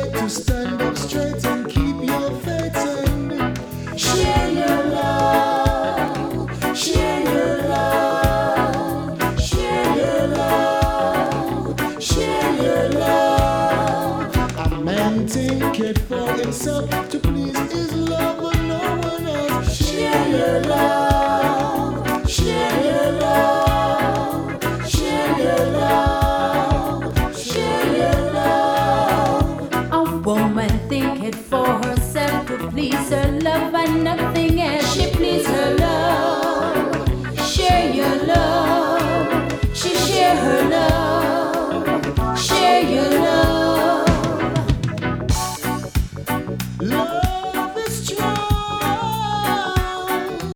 to stand up straight and keep your faith and share your love, share your love, share your love, share your love. A man think it for himself to please his love, but no one else. Share your love, share your love, share your love, share your love. A woman think it for herself to please her love and nothing else. She please her love. Share your love. She share her love.